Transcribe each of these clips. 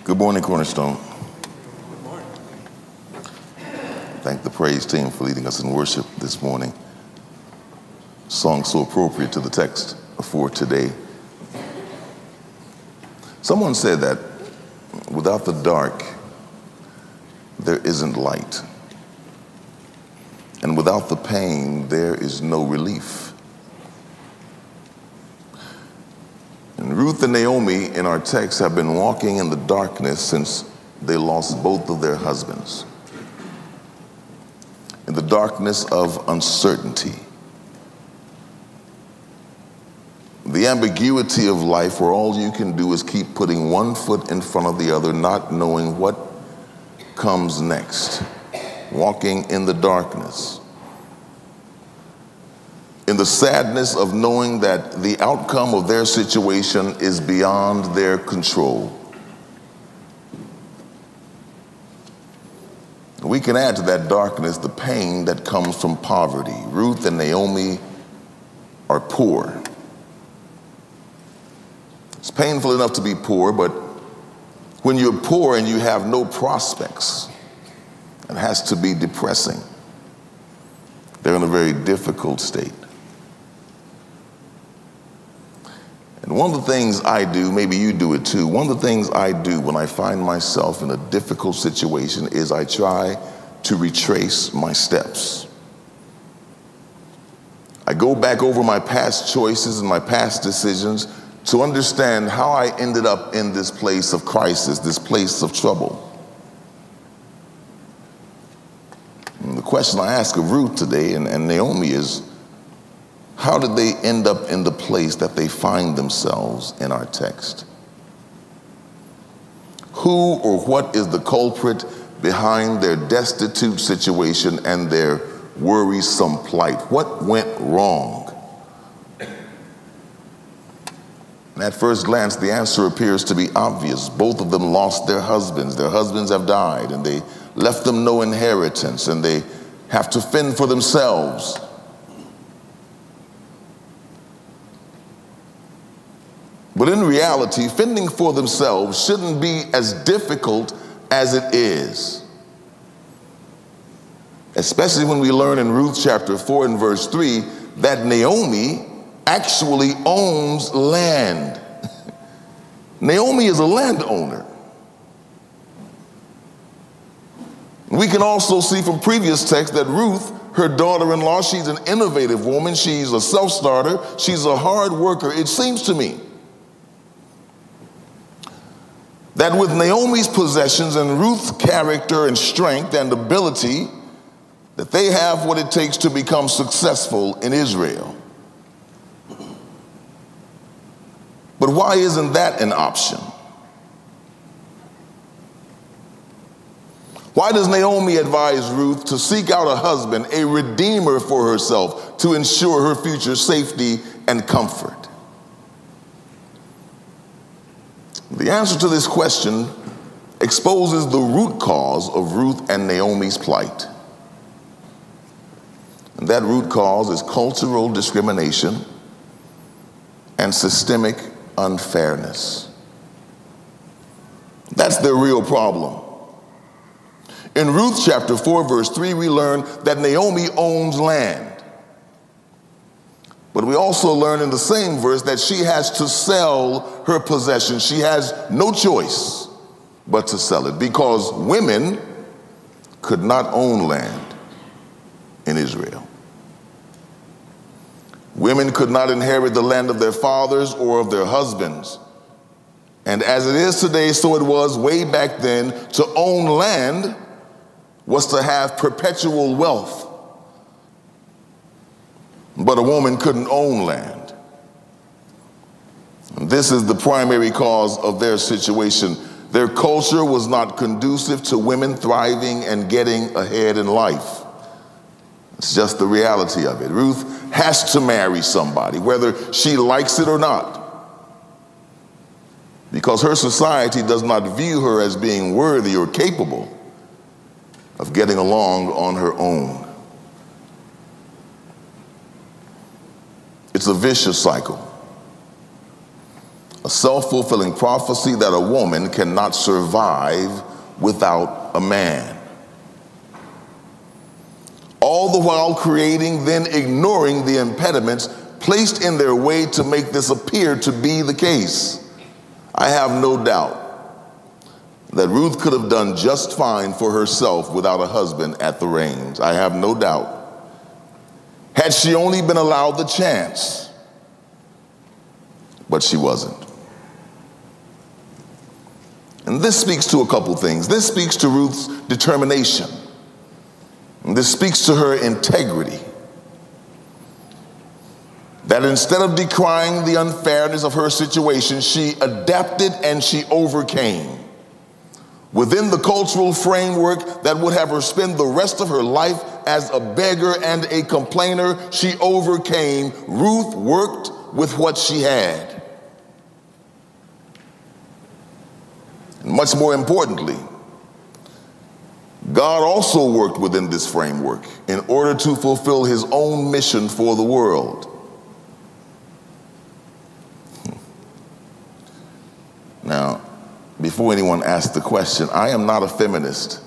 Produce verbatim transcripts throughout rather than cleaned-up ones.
Good morning, Cornerstone. Good morning. Thank the praise team for leading us in worship this morning. Song so appropriate to the text for today. Someone said that without the dark, there isn't light. And without the pain, there is no relief. And Ruth and Naomi in our text have been walking in the darkness since they lost both of their husbands. In the darkness of uncertainty. The ambiguity of life where all you can do is keep putting one foot in front of the other, not knowing what comes next. Walking in the darkness. In the sadness of knowing that the outcome of their situation is beyond their control. We can add to that darkness the pain that comes from poverty. Ruth and Naomi are poor. It's painful enough to be poor, but when you're poor and you have no prospects, it has to be depressing. They're in a very difficult state. And one of the things I do, maybe you do it too, one of the things I do when I find myself in a difficult situation is I try to retrace my steps. I go back over my past choices and my past decisions to understand how I ended up in this place of crisis, this place of trouble. And the question I ask of Ruth today and, and Naomi is, how did they end up in the place that they find themselves in our text? Who or what is the culprit behind their destitute situation and their worrisome plight? What went wrong? And at first glance, the answer appears to be obvious. Both of them lost their husbands. Their husbands have died, and they left them no inheritance, and they have to fend for themselves. But in reality, fending for themselves shouldn't be as difficult as it is. Especially when we learn in Ruth chapter four and verse three that Naomi actually owns land. Naomi is a landowner. We can also see from previous texts that Ruth, her daughter-in-law, she's an innovative woman. She's a self-starter. She's a hard worker. It seems to me that with Naomi's possessions and Ruth's character and strength and ability, that they have what it takes to become successful in Israel. But why isn't that an option? Why does Naomi advise Ruth to seek out a husband, a redeemer for herself, to ensure her future safety and comfort? The answer to this question exposes the root cause of Ruth and Naomi's plight. And that root cause is cultural discrimination and systemic unfairness. That's their real problem. In Ruth chapter four, verse three, we learn that Naomi owns land. But we also learn in the same verse that she has to sell her possessions. She has no choice but to sell it because women could not own land in Israel. Women could not inherit the land of their fathers or of their husbands. And as it is today, so it was way back then. To own land was to have perpetual wealth. But a woman couldn't own land. And this is the primary cause of their situation. Their culture was not conducive to women thriving and getting ahead in life. It's just the reality of it. Ruth has to marry somebody, whether she likes it or not, because her society does not view her as being worthy or capable of getting along on her own. It's a vicious cycle. a self-fulfilling prophecy that a woman cannot survive without a man. All the while creating, then ignoring the impediments placed in their way to make this appear to be the case. I have no doubt that Ruth could have done just fine for herself without a husband at the reins. I have no doubt. Had she only been allowed the chance, but she wasn't. And this speaks to a couple things. This speaks to Ruth's determination. And this speaks to her integrity. That instead of decrying the unfairness of her situation, she adapted and she overcame. Within the cultural framework that would have her spend the rest of her life as a beggar and a complainer, she overcame. Ruth worked with what she had. And much more importantly, God also worked within this framework in order to fulfill his own mission for the world. Now, before anyone asks the question, I am not a feminist.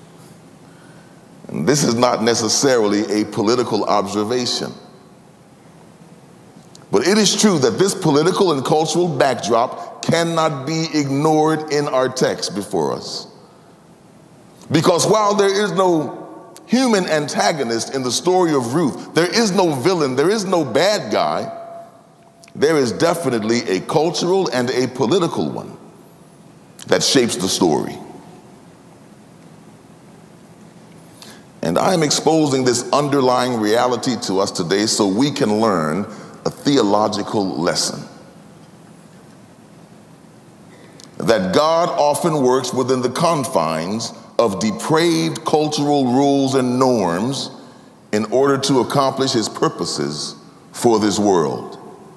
And this is not necessarily a political observation. But it is true that this political and cultural backdrop cannot be ignored in our text before us. Because while there is no human antagonist in the story of Ruth, there is no villain, there is no bad guy, there is definitely a cultural and a political one that shapes the story. And I am exposing this underlying reality to us today so we can learn a theological lesson. That God often works within the confines of depraved cultural rules and norms in order to accomplish his purposes for this world.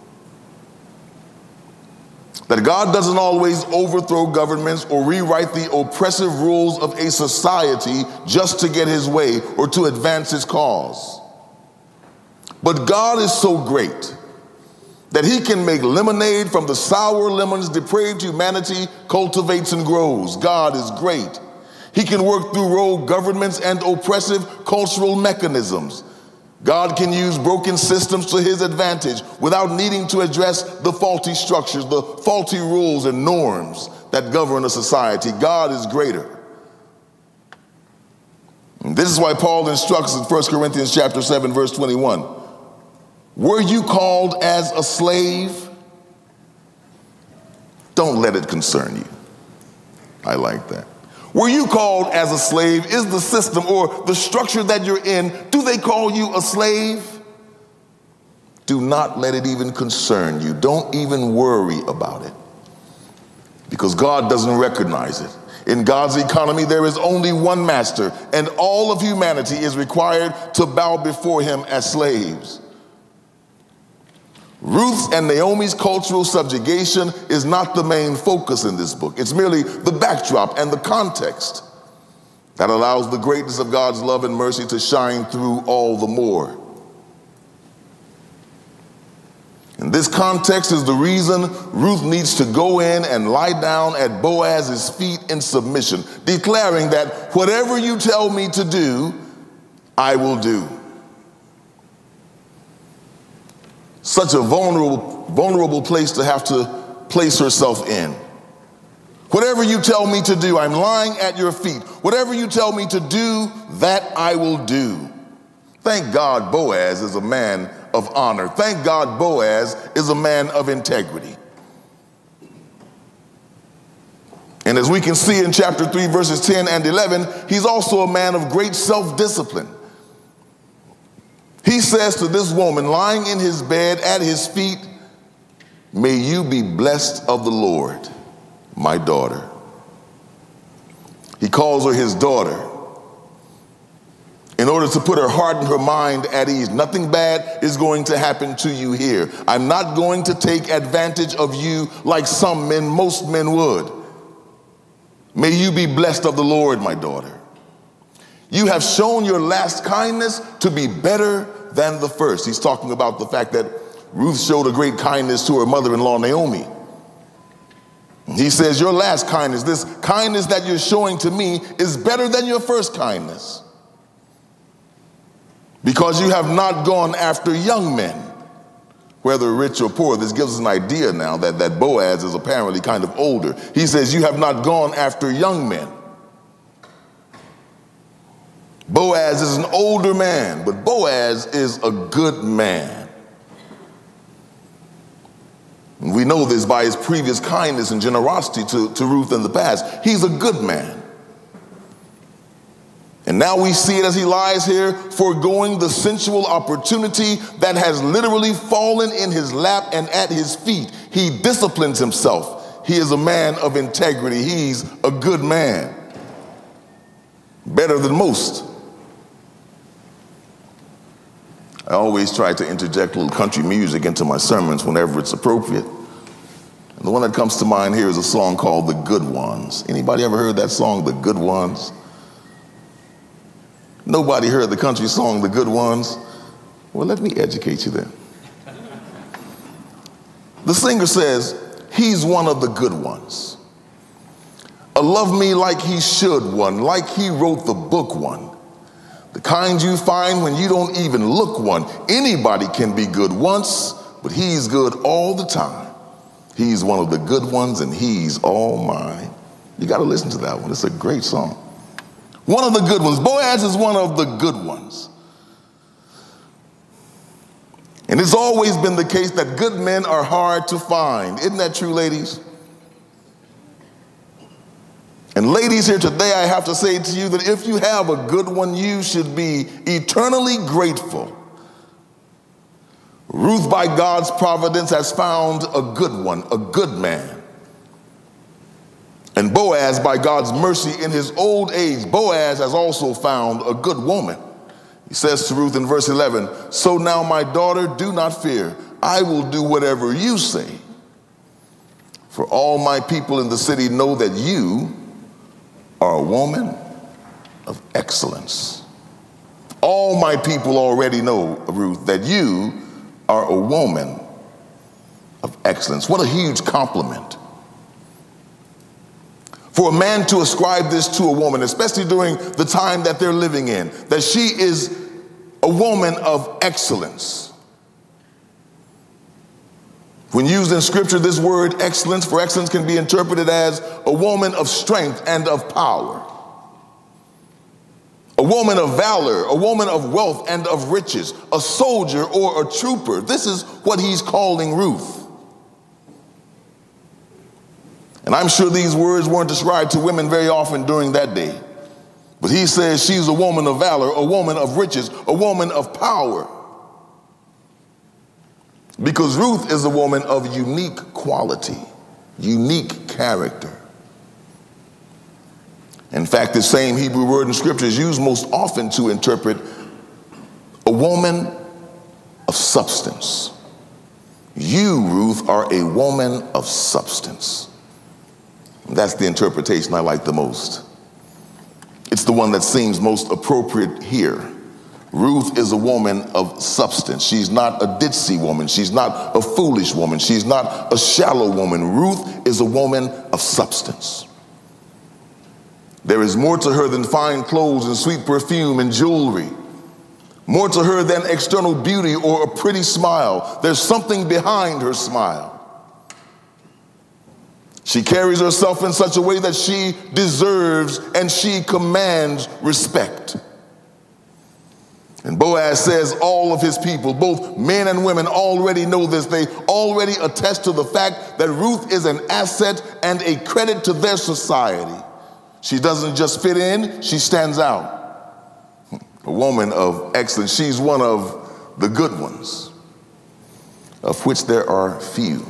That God doesn't always overthrow governments or rewrite the oppressive rules of a society just to get his way or to advance his cause. But God is so great that he can make lemonade from the sour lemons depraved humanity cultivates and grows. God is great. He can work through rogue governments and oppressive cultural mechanisms. God can use broken systems to his advantage without needing to address the faulty structures, the faulty rules and norms that govern a society. God is greater. And this is why Paul instructs in First Corinthians chapter seven, verse twenty-one. Were you called as a slave? Don't let it concern you. I like that. Were you called as a slave? Is the system or the structure that you're in, do they call you a slave? Do not let it even concern you. Don't even worry about it. Because God doesn't recognize it. In God's economy, there is only one master, and all of humanity is required to bow before him as slaves. Ruth's and Naomi's cultural subjugation is not the main focus in this book. It's merely the backdrop and the context that allows the greatness of God's love and mercy to shine through all the more. And this context is the reason Ruth needs to go in and lie down at Boaz's feet in submission, declaring that whatever you tell me to do, I will do. Such a vulnerable, vulnerable place to have to place herself in. Whatever you tell me to do, I'm lying at your feet. Whatever you tell me to do, that I will do. Thank God Boaz is a man of honor. Thank God Boaz is a man of integrity. And as we can see in chapter three, verses ten and eleven, he's also a man of great self-discipline. He says to this woman lying in his bed at his feet, may you be blessed of the Lord, my daughter. He calls her his daughter in order to put her heart and her mind at ease. Nothing bad is going to happen to you here. I'm not going to take advantage of you like some men, most men would. May you be blessed of the Lord, my daughter. You have shown your last kindness to be better than the first. He's talking about the fact that Ruth showed a great kindness to her mother-in-law, Naomi. He says, your last kindness, this kindness that you're showing to me, is better than your first kindness, because you have not gone after young men, whether rich or poor. This gives us an idea now that, that Boaz is apparently kind of older. He says, you have not gone after young men. Boaz is an older man, but Boaz is a good man. We know this by his previous kindness and generosity to, to Ruth in the past. He's a good man. And now we see it as he lies here, foregoing the sensual opportunity that has literally fallen in his lap and at his feet. He disciplines himself. He is a man of integrity. He's a good man. Better than most. I always try to interject a little country music into my sermons whenever it's appropriate. And the one that comes to mind here is a song called The Good Ones. Anybody ever heard that song, The Good Ones? Nobody heard the country song, The Good Ones? Well, let me educate you then. The singer says, he's one of the good ones. A love me like he should one, like he wrote the book one. The kind you find when you don't even look one. Anybody can be good once, but he's good all the time. He's one of the good ones and he's all mine. You got to listen to that one. It's a great song. One of the good ones. Boaz is one of the good ones. And it's always been the case that good men are hard to find. Isn't that true, ladies? And ladies here today, I have to say to you that if you have a good one, you should be eternally grateful. Ruth, by God's providence, has found a good one, a good man. And Boaz, by God's mercy, in his old age, Boaz has also found a good woman. He says to Ruth in verse eleven, so now, my daughter, do not fear. I will do whatever you say. For all my people in the city know that you are a woman of excellence. All my people already know, Ruth, that you are a woman of excellence. What a huge compliment. For a man to ascribe this to a woman, especially during the time that they're living in, that she is a woman of excellence. When used in scripture, this word excellence, for excellence, can be interpreted as a woman of strength and of power. A woman of valor, a woman of wealth and of riches, a soldier or a trooper. This is what he's calling Ruth. And I'm sure these words weren't described to women very often during that day. But he says she's a woman of valor, a woman of riches, a woman of power. Because Ruth is a woman of unique quality, unique character. In fact, the same Hebrew word in scripture is used most often to interpret a woman of substance. You, Ruth, are a woman of substance. That's the interpretation I like the most. It's the one that seems most appropriate here. Ruth is a woman of substance. She's not a ditzy woman. She's not a foolish woman. She's not a shallow woman. Ruth is a woman of substance. There is more to her than fine clothes and sweet perfume and jewelry. More to her than external beauty or a pretty smile. There's something behind her smile. She carries herself in such a way that she deserves and she commands respect. And Boaz says all of his people, both men and women, already know this. They already attest to the fact that Ruth is an asset and a credit to their society. She doesn't just fit in, she stands out. A woman of excellence. She's one of the good ones, of which there are few.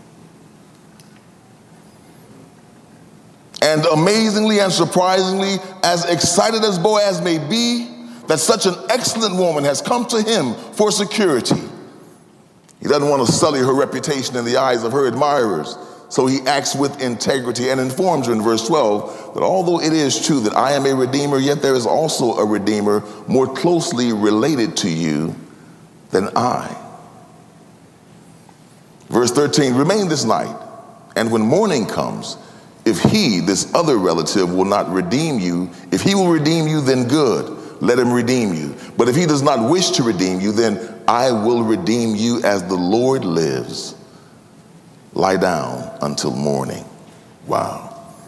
And amazingly and surprisingly, as excited as Boaz may be that such an excellent woman has come to him for security, he doesn't want to sully her reputation in the eyes of her admirers. So he acts with integrity and informs her in verse twelve that although it is true that I am a redeemer, yet there is also a redeemer more closely related to you than I. Verse thirteen, remain this night And when morning comes, if he, this other relative, will not redeem you, if he will redeem you, then good, let him redeem you. But if he does not wish to redeem you, then I will redeem you as the Lord lives. Lie down until morning. Wow.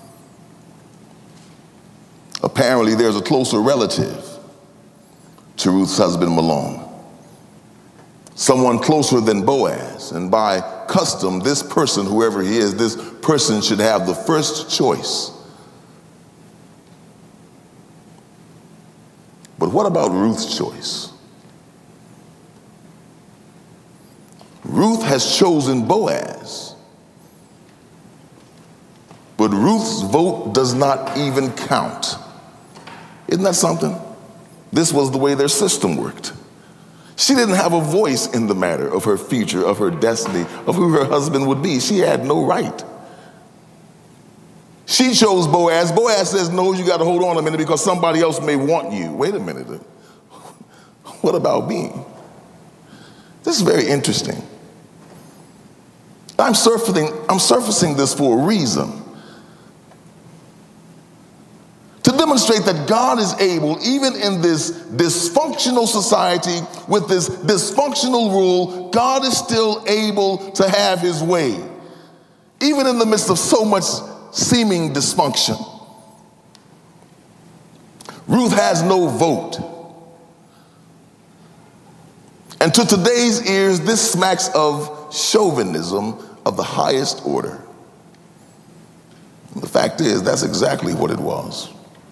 Apparently, there's a closer relative to Ruth's husband, Mahlon. Someone closer than Boaz. And by custom, this person, whoever he is, this person should have the first choice. But what about Ruth's choice? Ruth has chosen Boaz. But Ruth's vote does not even count. Isn't that something? This was the way their system worked. She didn't have a voice in the matter of her future, of her destiny, of who her husband would be. She had no right. She chose Boaz. Boaz says, no, you got to hold on a minute because somebody else may want you. Wait a minute. What about me? This is very interesting. I'm surfacing, I'm surfacing this for a reason. To demonstrate that God is able, even in this dysfunctional society, with this dysfunctional rule, God is still able to have his way, even in the midst of so much seeming dysfunction. Ruth has no vote. And to today's ears, this smacks of chauvinism of the highest order. And the fact is, that's exactly what it was.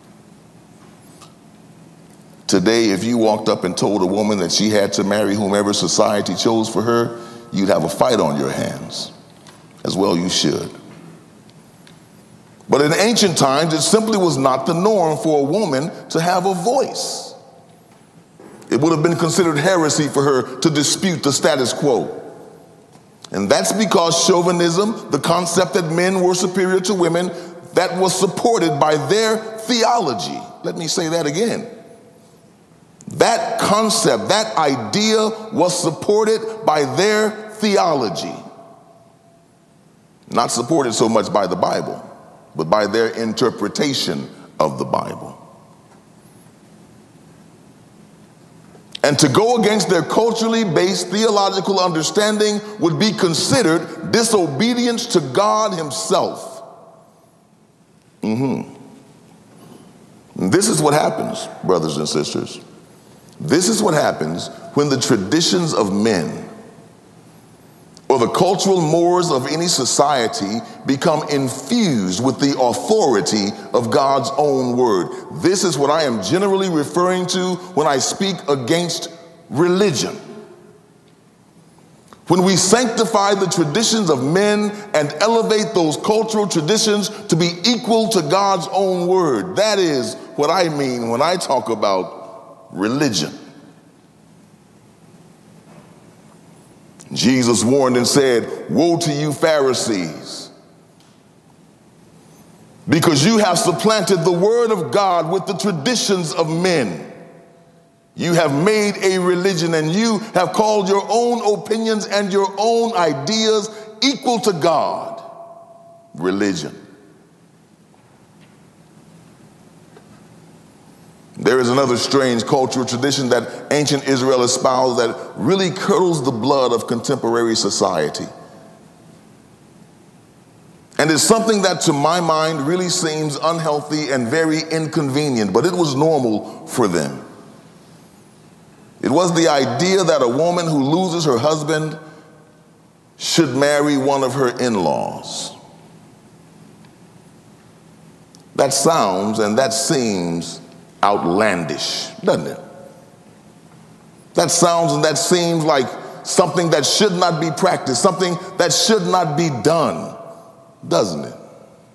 Today, if you walked up and told a woman that she had to marry whomever society chose for her, you'd have a fight on your hands. As well you should. But in ancient times, it simply was not the norm for a woman to have a voice. It would have been considered heresy for her to dispute the status quo. And that's because chauvinism, the concept that men were superior to women, that was supported by their theology. Let me say that again. That concept, that idea was supported by their theology. Not supported so much by the Bible, but by their interpretation of the Bible. And to go against their culturally based theological understanding would be considered disobedience to God himself. Mm-hmm. And this is what happens, brothers and sisters. This is what happens when the traditions of men or the cultural mores of any society become infused with the authority of God's own word. This is what I am generally referring to when I speak against religion. When we sanctify the traditions of men and elevate those cultural traditions to be equal to God's own word. That is what I mean when I talk about religion. Jesus warned and said, woe to you Pharisees, because you have supplanted the word of God with the traditions of men. You have made a religion and you have called your own opinions and your own ideas equal to God. Religion. There is another strange cultural tradition that ancient Israel espoused that really curdles the blood of contemporary society. And it's something that to my mind really seems unhealthy and very inconvenient, but it was normal for them. It was the idea that a woman who loses her husband should marry one of her in-laws. That sounds and that seems outlandish, doesn't it? That sounds and that seems like something that should not be practiced, something that should not be done, doesn't it?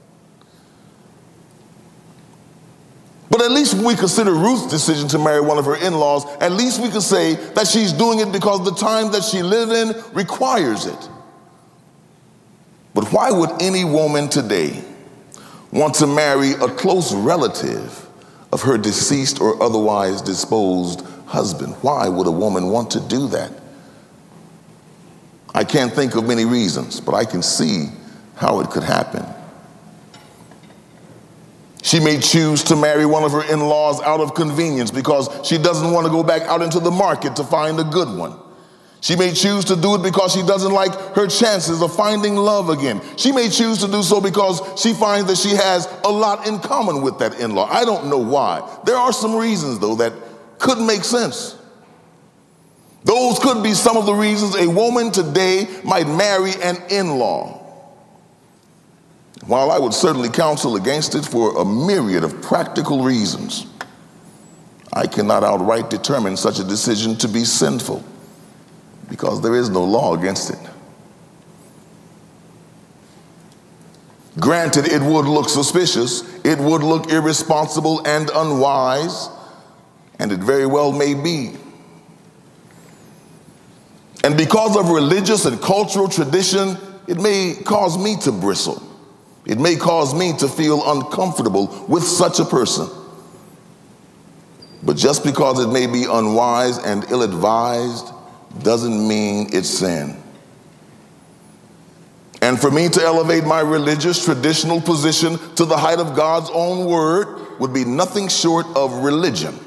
But at least when we consider Ruth's decision to marry one of her in-laws, at least we can say that she's doing it because the time that she lived in requires it. But why would any woman today want to marry a close relative of her deceased or otherwise disposed husband? Why would a woman want to do that? I can't think of many reasons, but I can see how it could happen. She may choose to marry one of her in-laws out of convenience because she doesn't want to go back out into the market to find a good one. She may choose to do it because she doesn't like her chances of finding love again. She may choose to do so because she finds that she has a lot in common with that in-law. I don't know why. There are some reasons, though, that could make sense. Those could be some of the reasons a woman today might marry an in-law. While I would certainly counsel against it for a myriad of practical reasons, I cannot outright determine such a decision to be sinful because there is no law against it. Granted, it would look suspicious, it would look irresponsible and unwise, and it very well may be. And because of religious and cultural tradition, it may cause me to bristle. It may cause me to feel uncomfortable with such a person. But just because it may be unwise and ill-advised doesn't mean it's sin. And for me to elevate my religious, traditional position to the height of God's own word would be nothing short of religion.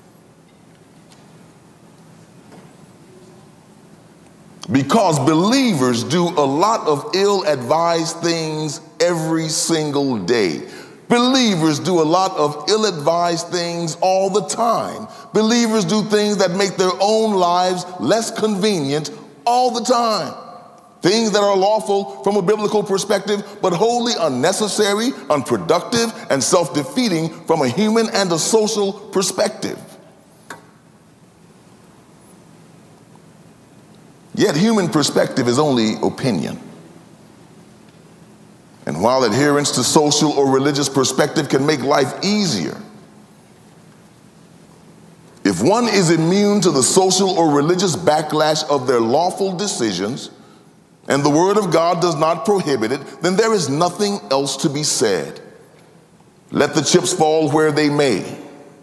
Because believers do a lot of ill-advised things every single day. Believers do a lot of ill-advised things all the time. Believers do things that make their own lives less convenient all the time. Things that are lawful from a biblical perspective, but wholly unnecessary, unproductive, and self-defeating from a human and a social perspective. Yet human perspective is only opinion. And while adherence to social or religious perspective can make life easier, if one is immune to the social or religious backlash of their lawful decisions, and the word of God does not prohibit it, then there is nothing else to be said. Let the chips fall where they may.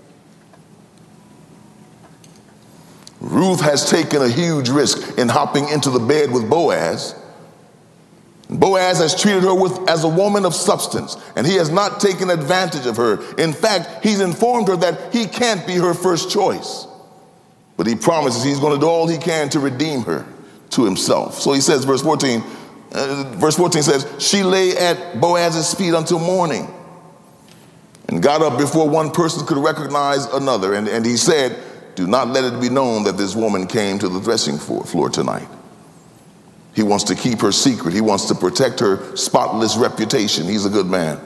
Ruth has taken a huge risk in hopping into the bed with Boaz. Boaz has treated her with, as a woman of substance, and he has not taken advantage of her. In fact, he's informed her that he can't be her first choice. But he promises he's going to do all he can to redeem her to himself. So he says, verse fourteen, uh, verse fourteen says, she lay at Boaz's feet until morning and got up before one person could recognize another. And, and he said, do not let it be known that this woman came to the threshing floor tonight. He wants to keep her secret. He wants to protect her spotless reputation. He's a good man.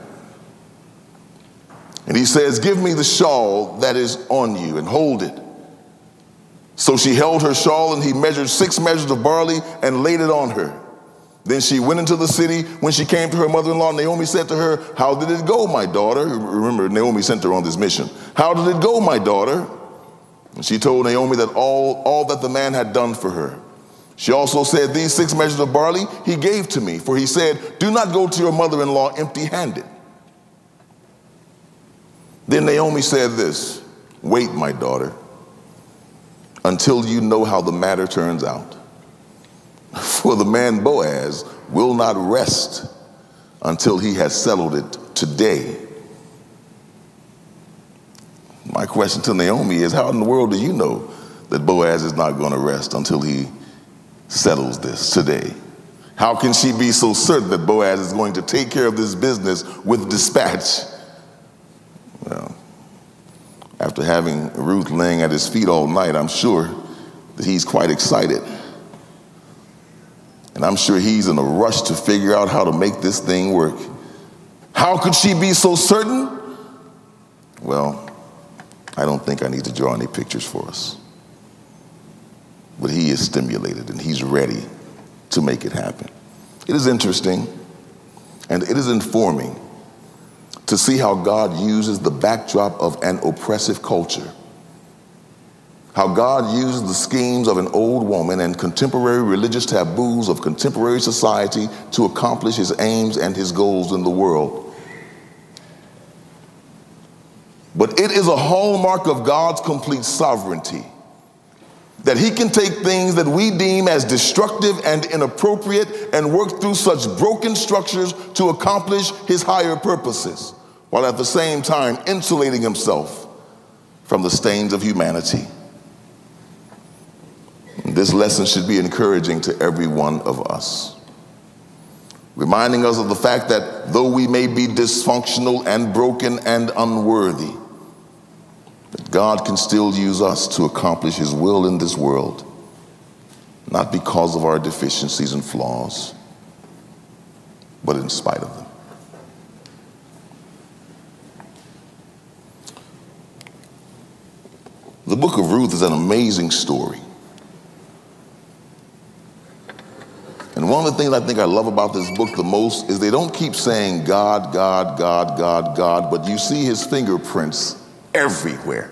And he says, give me the shawl that is on you and hold it. So she held her shawl, and he measured six measures of barley and laid it on her. Then she went into the city. When she came to her mother-in-law, Naomi said to her, how did it go, my daughter? Remember, Naomi sent her on this mission. How did it go, my daughter? And she told Naomi that all, all that the man had done for her. She also said, these six measures of barley he gave to me, for he said, do not go to your mother-in-law empty-handed. Then Naomi said this, wait, my daughter, until you know how the matter turns out. For the man Boaz will not rest until he has settled it today. My question to Naomi is, how in the world do you know that Boaz is not going to rest until he settles this today? How can she be so certain that Boaz is going to take care of this business with dispatch? Well, after having Ruth laying at his feet all night, I'm sure that he's quite excited. And I'm sure he's in a rush to figure out how to make this thing work. How could she be so certain? Well, I don't think I need to draw any pictures for us. But he is stimulated and he's ready to make it happen. It is interesting and it is informing to see how God uses the backdrop of an oppressive culture. How God uses the schemes of an old woman and contemporary religious taboos of contemporary society to accomplish his aims and his goals in the world. But it is a hallmark of God's complete sovereignty that he can take things that we deem as destructive and inappropriate and work through such broken structures to accomplish his higher purposes, while at the same time insulating himself from the stains of humanity. This lesson should be encouraging to every one of us, reminding us of the fact that though we may be dysfunctional and broken and unworthy, that God can still use us to accomplish his will in this world, not because of our deficiencies and flaws, but in spite of them. The book of Ruth is an amazing story. And one of the things I think I love about this book the most is they don't keep saying God, God, God, God, God, but you see his fingerprints everywhere.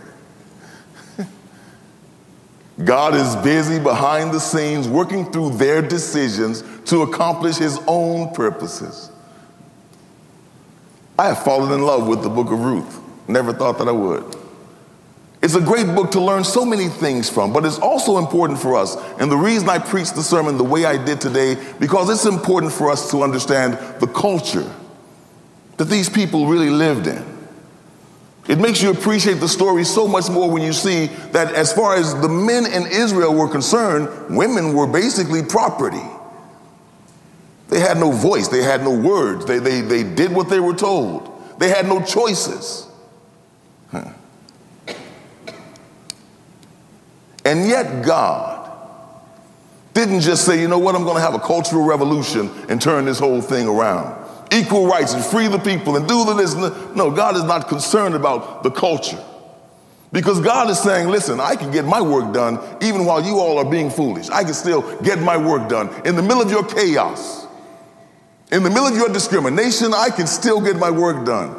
God is busy behind the scenes working through their decisions to accomplish his own purposes. I have fallen in love with the book of Ruth. Never thought that I would. It's a great book to learn so many things from, but it's also important for us. And the reason I preached the sermon the way I did today, because it's important for us to understand the culture that these people really lived in. It makes you appreciate the story so much more when you see that as far as the men in Israel were concerned, women were basically property. They had no voice. They had no words. They, they, they did what they were told. They had no choices. Huh. And yet God didn't just say, you know what, I'm going to have a cultural revolution and turn this whole thing around. Equal rights and free the people and do this. No, God is not concerned about the culture. Because God is saying, listen, I can get my work done even while you all are being foolish. I can still get my work done. In the middle of your chaos, in the middle of your discrimination, I can still get my work done.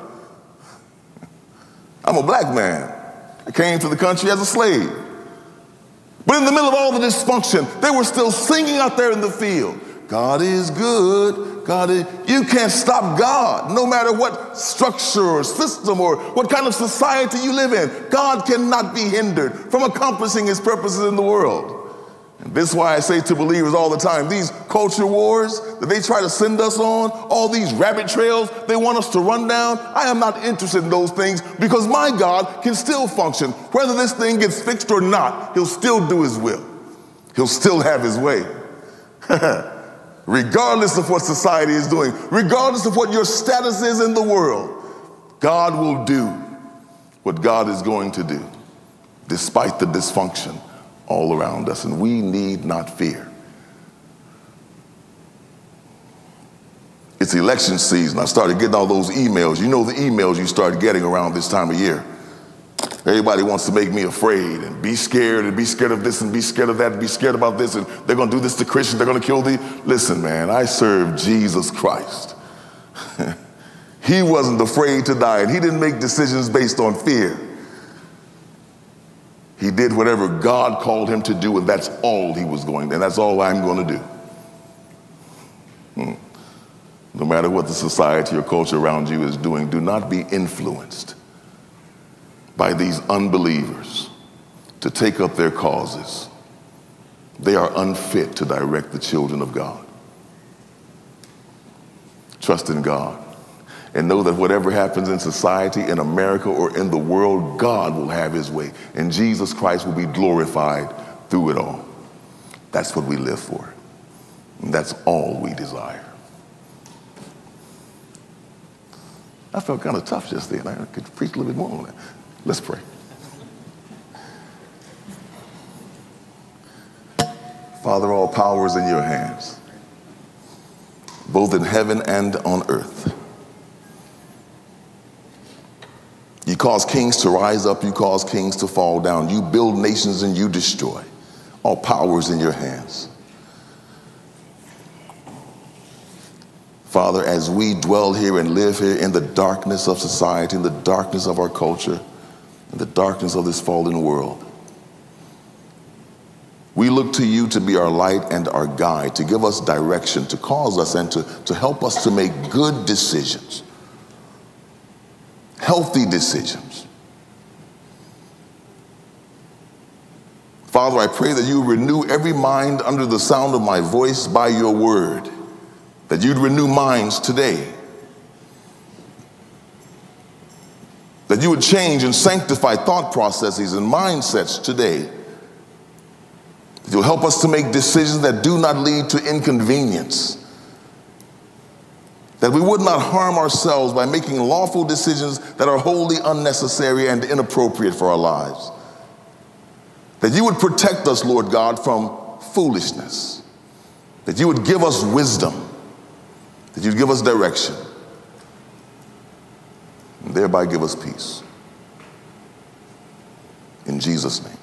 I'm a black man. I came to the country as a slave. But in the middle of all the dysfunction, they were still singing out there in the field. God is good. God is, you can't stop God, no matter what structure or system or what kind of society you live in. God cannot be hindered from accomplishing his purposes in the world. And this is why I say to believers all the time, these culture wars that they try to send us on, all these rabbit trails they want us to run down, I am not interested in those things because my God can still function. Whether this thing gets fixed or not, he'll still do his will. He'll still have his way. Regardless of what society is doing, regardless of what your status is in the world, God will do what God is going to do, despite the dysfunction all around us, and we need not fear. It's election season. I started getting all those emails. You know the emails you start getting around this time of year. Everybody wants to make me afraid and be scared and be scared of this and be scared of that and be scared about this and they're going to do this to Christians. They're going to kill thee. Listen, man, I serve Jesus Christ. He wasn't afraid to die and he didn't make decisions based on fear. He did whatever God called him to do and that's all he was going to, and that's all I'm going to do. Hmm. No matter what the society or culture around you is doing, do not be influenced by these unbelievers to take up their causes. They are unfit to direct the children of God. Trust in God and know that whatever happens in society, in America, or in the world, God will have his way and Jesus Christ will be glorified through it all. That's what we live for. And that's all we desire. I felt kind of tough just then. I could preach a little bit more on that. Let's pray. Father, all power is in your hands, both in heaven and on earth. You cause kings to rise up, you cause kings to fall down. You build nations and you destroy. All power is in your hands. Father, as we dwell here and live here in the darkness of society, in the darkness of our culture, in the darkness of this fallen world, we look to you to be our light and our guide, to give us direction, to cause us and to, to help us to make good decisions, healthy decisions. Father, I pray that you renew every mind under the sound of my voice by your word, that you'd renew minds today, that you would change and sanctify thought processes and mindsets today, that you'll help us to make decisions that do not lead to inconvenience, that we would not harm ourselves by making lawful decisions that are wholly unnecessary and inappropriate for our lives. That you would protect us, Lord God, from foolishness. That you would give us wisdom. That you'd give us direction. And thereby give us peace. In Jesus' name.